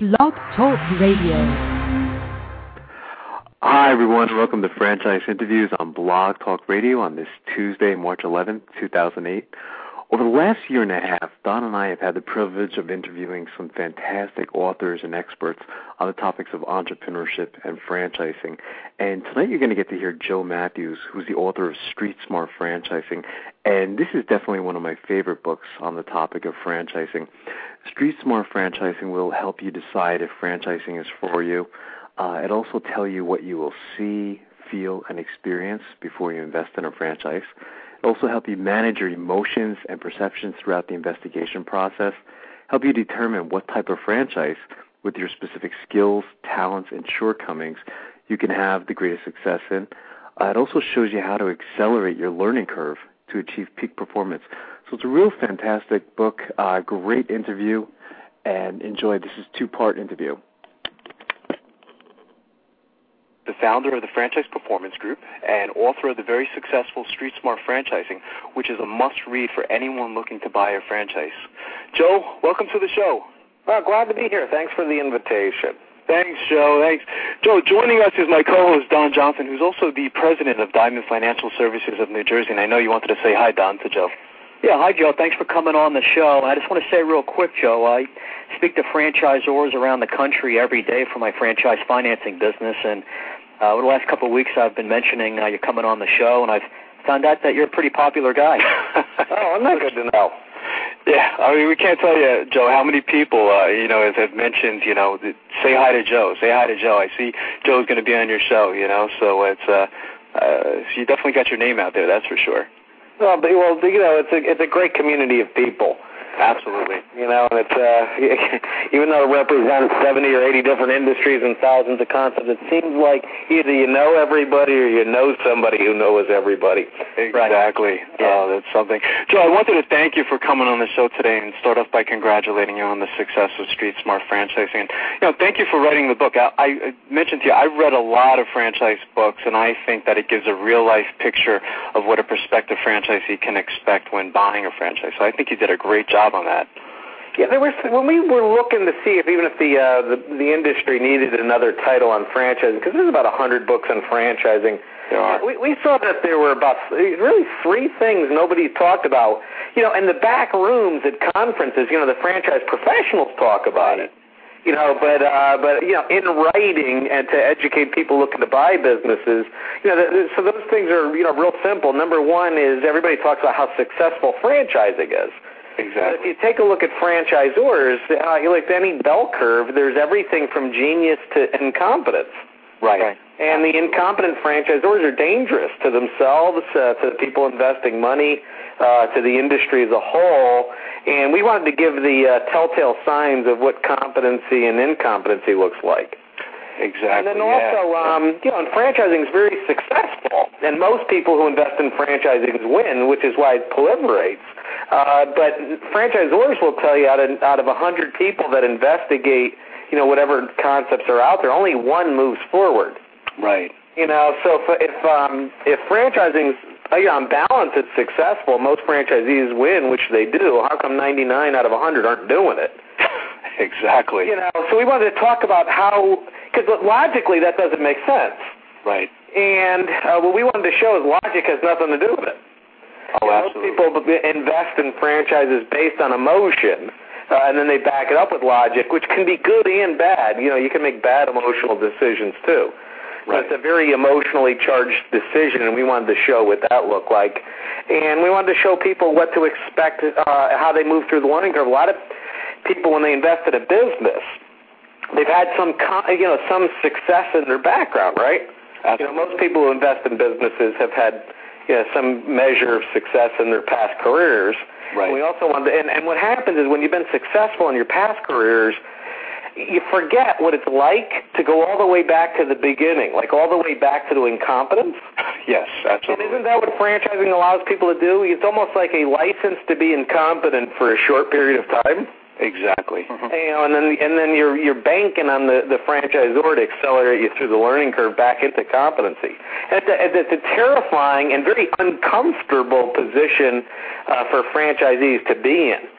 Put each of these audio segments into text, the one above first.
Blog Talk Radio. Hi, everyone. Welcome to Franchise Interviews on Blog Talk Radio on this Tuesday, March 11th, 2008. Over the last year and a half, Don and I have had the privilege of interviewing some fantastic authors and experts on the topics of entrepreneurship and franchising. And tonight you're going to get to hear Joe Matthews, who's the author of Street Smart Franchising. And this is definitely one of my favorite books on the topic of franchising. Street Smart Franchising will help you decide if franchising is for you. It'll also tell you what you will see, feel, and experience before you invest in a franchise. It'll also help you manage your emotions and perceptions throughout the investigation process, help you determine what type of franchise, with your specific skills, talents, and shortcomings, you can have the greatest success in. It also shows you how to accelerate your learning curve to achieve peak performance. So it's a real fantastic book, great interview, and enjoy. This is a two-part interview. The founder of the Franchise Performance Group and author of the very successful Street Smart Franchising, which is a must-read for anyone looking to buy a franchise. Joe, welcome to the show. Well, glad to be here. Thanks for the invitation. Thanks, Joe. Thanks. Joe, joining us is my co-host, Don Johnson, who's also the president of Diamond Financial Services of New Jersey. And I know you wanted to say hi, Don, to Joe. Yeah, hi, Joe. Thanks for coming on the show. I just want to say real quick, Joe, I speak to franchisors around the country every day for my franchise financing business, and over the last couple of weeks I've been mentioning you're coming on the show, and I've found out that you're a pretty popular guy. Oh, isn't that good to know? Yeah, I mean, we can't tell you, Joe, how many people, have mentioned, say hi to Joe, say hi to Joe. I see Joe's going to be on your show, so it's, so you definitely got your name out there, that's for sure. Well, it's a great community of people. Absolutely. And it's even though it represents 70 or 80 different industries and thousands of concepts, it seems like either you know everybody or you know somebody who knows everybody. Exactly. Right. Yeah. Oh, that's something. Joe, I wanted to thank you for coming on the show today and start off by congratulating you on the success of Street Smart Franchising. And, thank you for writing the book. I mentioned to you, I've read a lot of franchise books, and I think that it gives a real-life picture of what a prospective franchisee can expect when buying a franchise. So I think you did a great job on that. Yeah, when we were looking to see if the industry needed another title on franchising, because there's about 100 books on franchising. There are. We saw that there were about really three things nobody talked about. In the back rooms at conferences, the franchise professionals talk about it. But in writing and to educate people looking to buy businesses, so those things are real simple. Number one is everybody talks about how successful franchising is. Exactly. If you take a look at franchisors, like any bell curve, there's everything from genius to incompetence. Right. And the incompetent franchisors are dangerous to themselves, to the people investing money, to the industry as a whole. And we wanted to give the telltale signs of what competency and incompetency looks like. Exactly. And then also, and franchising is very successful, and most people who invest in franchising win, which is why it proliferates. But franchisors will tell you out of 100 people that investigate, whatever concepts are out there, only one moves forward. Right. So if franchising on balance is successful, most franchisees win, which they do. How come 99 out of 100 aren't doing it? Exactly. So we wanted to talk about how, because logically that doesn't make sense. Right. And what we wanted to show is logic has nothing to do with it. Oh, absolutely. Most people invest in franchises based on emotion, and then they back it up with logic, which can be good and bad. You can make bad emotional decisions too. Right. It's a very emotionally charged decision, and we wanted to show what that looked like. And we wanted to show people what to expect, how they move through the learning curve. A lot of people, when they invest in a business, they've had some success in their background, right? Absolutely. Most people who invest in businesses have had some measure of success in their past careers. Right. And we also wanted to, and what happens is when you've been successful in your past careers, you forget what it's like to go all the way back to the beginning, like all the way back to the incompetence. Yes, absolutely. And isn't that what franchising allows people to do? It's almost like a license to be incompetent for a short period of time. Exactly. Mm-hmm. And then you're banking on the franchisor to accelerate you through the learning curve back into competency. And it's a terrifying and very uncomfortable position for franchisees to be in.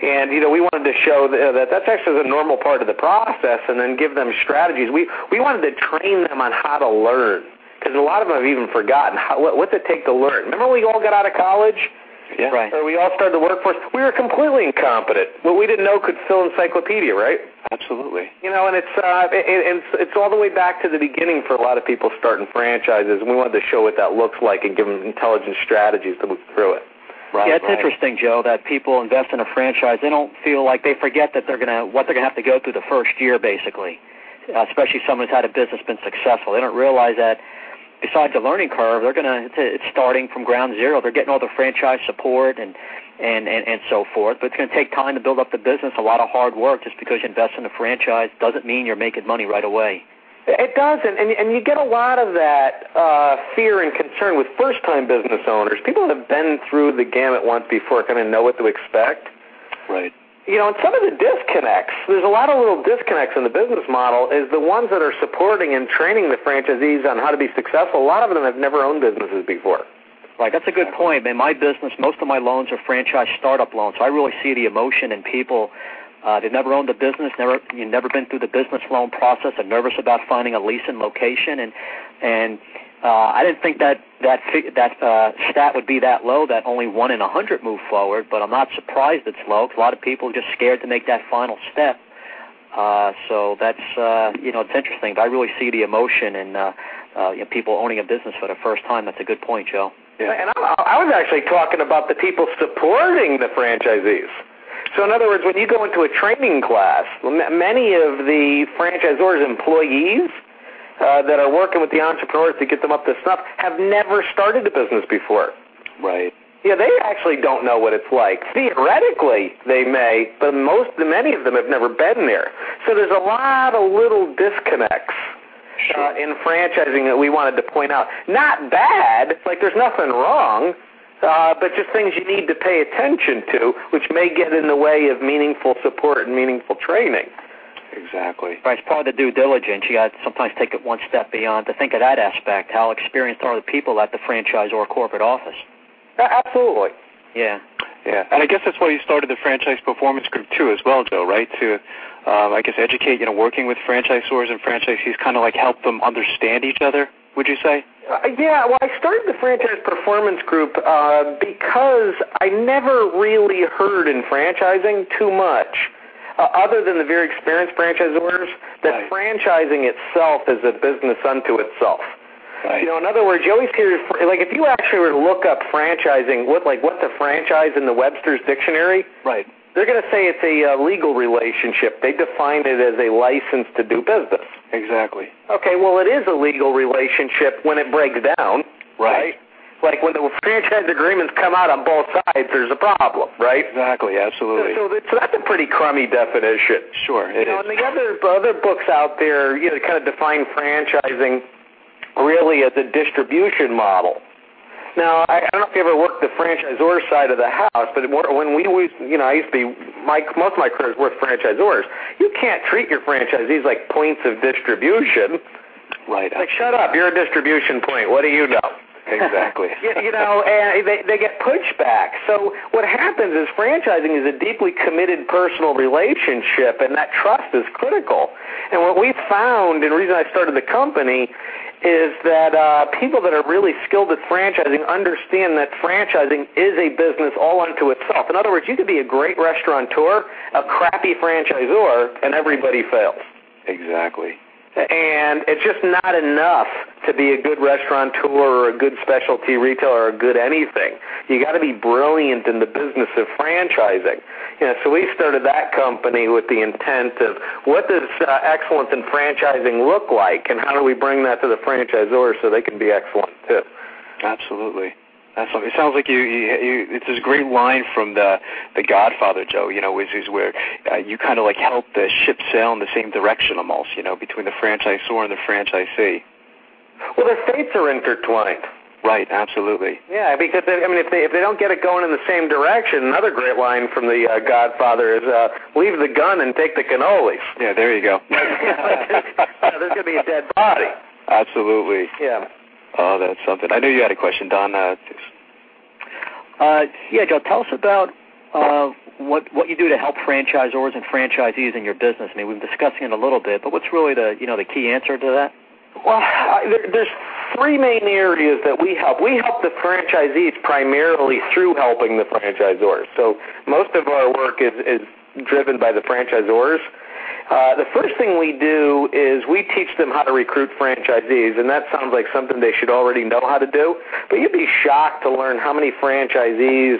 And, we wanted to show that that's actually a normal part of the process, and then give them strategies. We wanted to train them on how to learn, because a lot of them have even forgotten what's it take to learn. Remember when we all got out of college? Yeah. Right. Or we all started the workforce? We were completely incompetent. What we didn't know could fill encyclopedia, right? Absolutely. And it's all the way back to the beginning for a lot of people starting franchises, and we wanted to show what that looks like and give them intelligent strategies to move through it. Right, yeah, it's interesting, Joe, that people invest in a franchise. They don't feel like they forget that what they're going to have to go through the first year, basically, especially someone who's had a business, been successful. They don't realize that besides the learning curve, it's starting from ground zero. They're getting all the franchise support and so forth, but it's going to take time to build up the business, a lot of hard work. Just because you invest in a franchise doesn't mean you're making money right away. It doesn't, and you get a lot of that fear and concern with first-time business owners. People that have been through the gamut once before kind of know what to expect. Right. And some of the disconnects, there's a lot of little disconnects in the business model, is the ones that are supporting and training the franchisees on how to be successful. A lot of them have never owned businesses before. Right, that's a good point. In my business, most of my loans are franchise startup loans, so I really see the emotion in people. They've never owned a business, never been through the business loan process. They're nervous about finding a lease and location, and I didn't think that stat would be that low, that only 1 in 100 move forward, but I'm not surprised it's low, because a lot of people are just scared to make that final step. So that's, it's interesting, but I really see the emotion in people owning a business for the first time. That's a good point, Joe. Yeah. And I was actually talking about the people supporting the franchisees. So in other words, when you go into a training class, many of the franchisors' employees that are working with the entrepreneurs to get them up to snuff have never started a business before. Right. Yeah, they actually don't know what it's like. Theoretically, they may, but many of them have never been there. So there's a lot of little disconnects in franchising that we wanted to point out. Not bad, like there's nothing wrong, but just things you need to pay attention to, which may get in the way of meaningful support and meaningful training. Exactly. Right, it's part of the due diligence. You got to sometimes take it one step beyond to think of that aspect. How experienced are the people at the franchise or corporate office? Absolutely. Yeah. Yeah, and I guess that's why you started the Franchise Performance Group too, as well, Joe. Right? To, I guess, educate. Working with franchisors and franchisees, kind of like help them understand each other. Would you say? Yeah, well, I started the Franchise Performance Group because I never really heard in franchising too much, other than the very experienced franchisors, that franchising itself is a business unto itself. Right. In other words, you always hear, like, if you actually were to look up franchising, what the franchise in the Webster's Dictionary, right, they're going to say it's a legal relationship. They define it as a license to do business. Exactly. Okay, well, it is a legal relationship when it breaks down, right? Like when the franchise agreements come out on both sides, there's a problem, right? Exactly, absolutely. So that's a pretty crummy definition. Sure, it is. And the other books out there, kind of define franchising really as a distribution model. Now, I don't know if you ever worked the franchisor side of the house, but when we always, I used to be, most of my career was with franchisors. You can't treat your franchisees like points of distribution. Right. Like, shut up, you're a distribution point. What do you know? Exactly. And they get pushback. So what happens is franchising is a deeply committed personal relationship, and that trust is critical. And what we found, and the reason I started the company, is that people that are really skilled at franchising understand that franchising is a business all unto itself. In other words, you could be a great restaurateur, a crappy franchisor, and everybody fails. Exactly. And it's just not enough to be a good restaurateur or a good specialty retailer or a good anything. You got to be brilliant in the business of franchising. So we started that company with the intent of what does excellence in franchising look like, and how do we bring that to the franchisors so they can be excellent too? Absolutely. It sounds like it's this great line from the Godfather, Joe, is where you kind of like help the ship sail in the same direction almost, between the franchisor and the franchisee. Well, the fates are intertwined. Right, absolutely. Yeah, because if they don't get it going in the same direction, another great line from the Godfather is leave the gun and take the cannolis. Yeah, there you go. There's going to be a dead body. Absolutely. Yeah. Oh, that's something. I know you had a question, Don. Yeah, Joe, tell us about what you do to help franchisors and franchisees in your business. I mean, we've been discussing it a little bit, but what's really the key answer to that? Well, there's three main areas that we help. We help the franchisees primarily through helping the franchisors. So most of our work is driven by the franchisors. The first thing we do is we teach them how to recruit franchisees, and that sounds like something they should already know how to do. But you'd be shocked to learn how many franchisors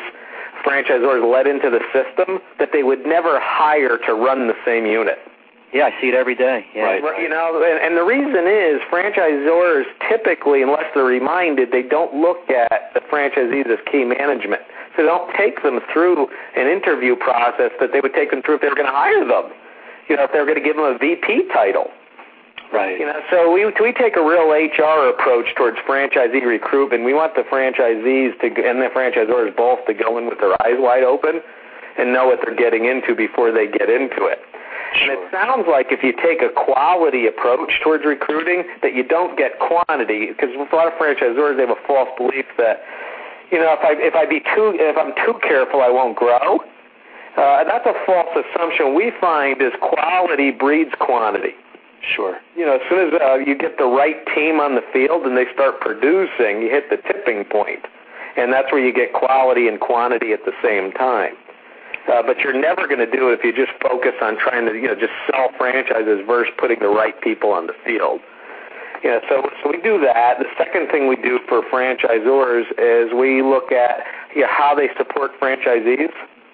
let into the system that they would never hire to run the same unit. Yeah, I see it every day. Yeah. Right. You know, and the reason is franchisors typically, unless they're reminded, they don't look at the franchisees as key management. So they don't take them through an interview process that they would take them through if they were going to hire them. You know, if they were going to give them a VP title. Right. You know, so we take a real HR approach towards franchisee recruitment. We want the franchisees and the franchisors both to go in with their eyes wide open and know what they're getting into before they get into it. Sure. And it sounds like if you take a quality approach towards recruiting, that you don't get quantity, because a lot of franchisors, they have a false belief that, you know, if I'm too careful, I won't grow. That's a false assumption. We find is quality breeds quantity. Sure. You know, as soon as you get the right team on the field and they start producing, you hit the tipping point, and that's where you get quality and quantity at the same time. But you're never going to do it if you just focus on trying to, you know, just sell franchises versus putting the right people on the field. You know, so we do that. The second thing we do for franchisors is we look at, you know, how they support franchisees,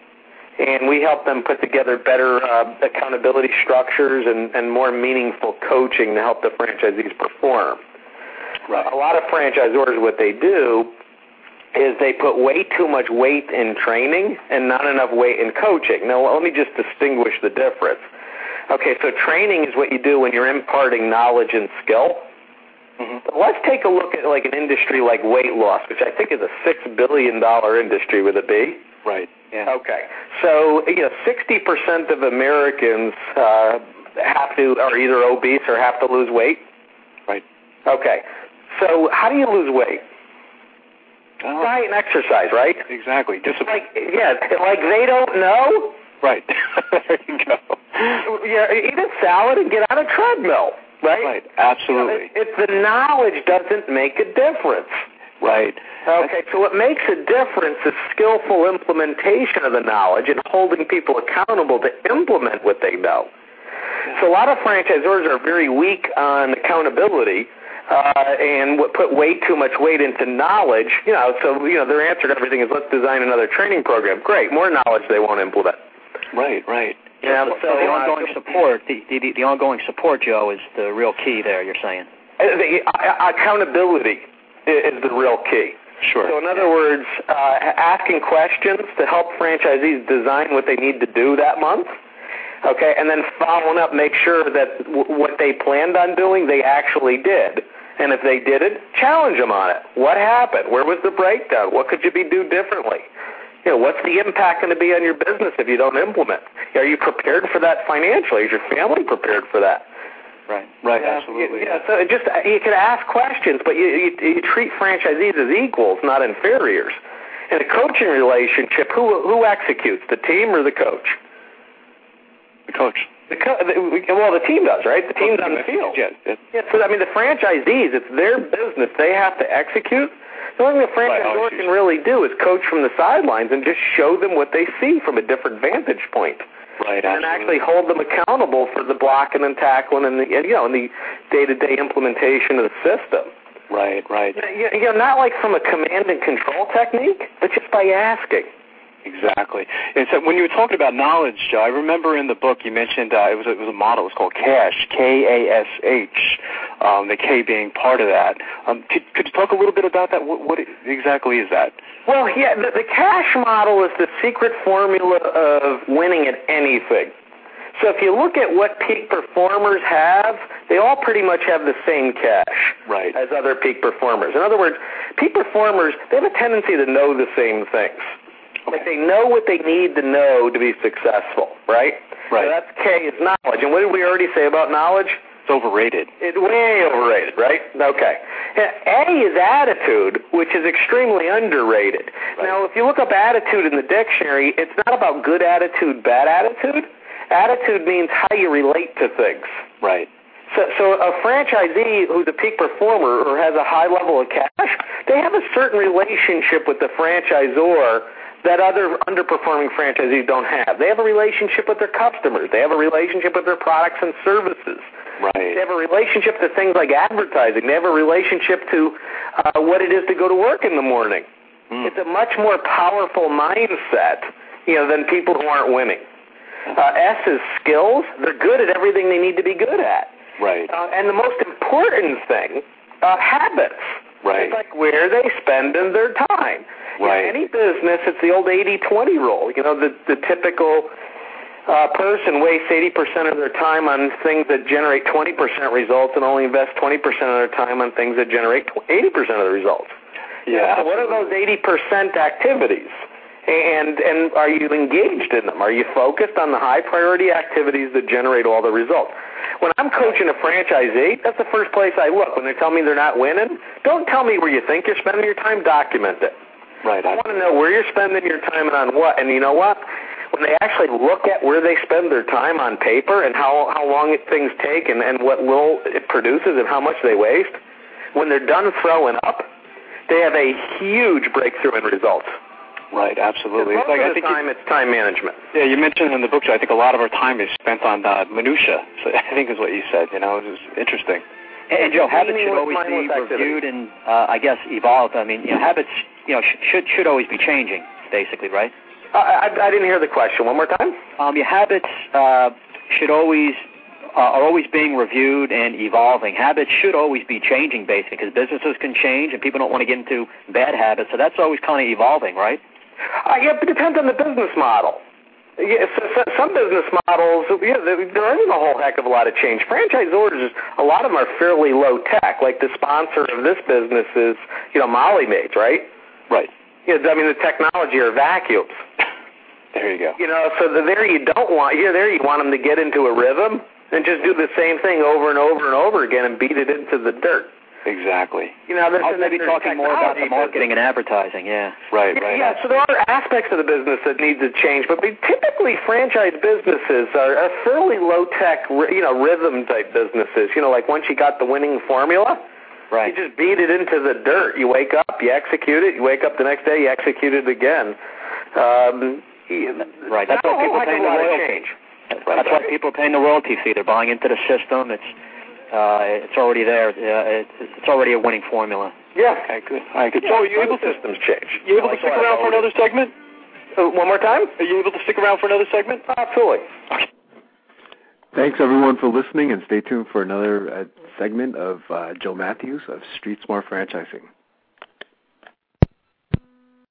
and we help them put together better accountability structures and more meaningful coaching to help the franchisees perform. Right. A lot of franchisors, what they do is they put way too much weight in training and not enough weight in coaching. Now, let me just distinguish the difference. Okay, so training is what you do when you're imparting knowledge and skill. Mm-hmm. Let's take a look at like an industry like weight loss, which I think is a $6 billion industry with a B. Right. Yeah. Okay. So, you know, 60% of Americans are either obese or have to lose weight. Right. Okay. So how do you lose weight? Diet and exercise, right? Exactly. Discipline. Like they don't know? Right. There you go. Yeah, eat a salad and get on a treadmill, right? Right. Absolutely. You know, it's the knowledge doesn't make a difference. Right. Okay, so what makes a difference is skillful implementation of the knowledge and holding people accountable to implement what they know. So a lot of franchisors are very weak on accountability and put way too much weight into knowledge. You know, so you know their answer to everything is let's design another training program. Great, more knowledge they won't implement. Right. Right. Yeah. So the ongoing support, the ongoing support, Joe, is the real key there. You're saying accountability is the real key. Sure. So in other words, asking questions to help franchisees design what they need to do that month. Okay, and then following up, make sure that what they planned on doing, they actually did. And if they didn't, challenge them on it. What happened? Where was the breakdown? What could you do differently? You know, what's the impact going to be on your business if you don't implement? Are you prepared for that financially? Is your family prepared for that? Right. Right. Absolutely. Yeah. So just you can ask questions, but you treat franchisees as equals, not inferiors. In a coaching relationship, who executes, the team or the coach? The coach. Well, the team does, right? The team's on the field. Yeah. So, I mean, the franchisees, it's their business. They have to execute. The only thing the franchisor can really do is coach from the sidelines and just show them what they see from a different vantage point. Right. And actually hold them accountable for the blocking and tackling and the day-to-day implementation of the system. Right. Right. You know, not like from a command and control technique, but just by asking. Exactly. And so when you were talking about knowledge, Joe, I remember in the book you mentioned it was a model. It was called CASH, K-A-S-H, the K being part of that. Could you talk a little bit about that? What exactly is that? Well, yeah, the CASH model is the secret formula of winning at anything. So if you look at what peak performers have, they all pretty much have the same cash as other peak performers. In other words, peak performers, they have a tendency to know the same things. Like they know what they need to know to be successful, right? Right. So that's K is knowledge. And what did we already say about knowledge? overrated. It's way overrated, right? Okay. A is attitude, which is extremely underrated. Right. Now, if you look up attitude in the dictionary, it's not about good attitude, bad attitude. Attitude means how you relate to things. Right. So a franchisee who's a peak performer or has a high level of cash, they have a certain relationship with the franchisor that other underperforming franchisees don't have. They have a relationship with their customers. They have a relationship with their products and services. Right. They have a relationship to things like advertising. They have a relationship to what it is to go to work in the morning. It's a much more powerful mindset, than people who aren't winning. S is skills. They're good at everything they need to be good at. Right. And the most important thing, habits. Right. It's like where they spend their time. Right. Any business, it's the old 80-20 rule. The typical person wastes 80% of their time on things that generate 20% results and only invest 20% of their time on things that generate 80% of the results. Yeah. So what are those 80% activities? And are you engaged in them? Are you focused on the high priority activities that generate all the results? When I'm coaching a franchisee, that's the first place I look. When they tell me they're not winning, don't tell me where you think you're spending your time, document it. Right. I want to know where you're spending your time and on what. And you know what? When they actually look at where they spend their time on paper and how long things take and what little it produces and how much they waste, when they're done throwing up, they have a huge breakthrough in results. Right, absolutely. Most of the time, it's time management. Yeah, you mentioned in the book, I think a lot of our time is spent on minutia. So I think is what you said. It was interesting. And Joe, habits should always be reviewed and, evolved. I mean, habits, should always be changing, basically, right? I didn't hear the question. One more time. Your habits should always are always being reviewed and evolving. Habits should always be changing, basically, because businesses can change and people don't want to get into bad habits. So that's always kind of evolving, right? Yeah, it depends on the business model. Yeah, so some business models, there isn't a whole heck of a lot of change. Franchisors, a lot of them are fairly low tech. Like the sponsor of this business is, Molly Maids, right? Right. The technology are vacuums. There you go. So there you want them to get into a rhythm and just do the same thing over and over and over again and beat it into the dirt. Exactly. I'll maybe talking more about the marketing and advertising, yeah. Right. Yeah, so there are aspects of the business that need to change, but typically franchise businesses are fairly low-tech, rhythm-type businesses. Like once you got the winning formula, right, you just beat it into the dirt. You wake up, you execute it. You wake up the next day, you execute it again. Right, that's why people paying the royalty. That's why people are paying the royalty fee. They're buying into the system. It's already there. It's already a winning formula. Yeah. Okay, good. All right, good. So are you able to systems change? You able to stick around for another segment? One more time? Are you able to stick around for another segment? Absolutely. Thanks, everyone, for listening, and stay tuned for another segment of Joe Matthews of Street Smart Franchising.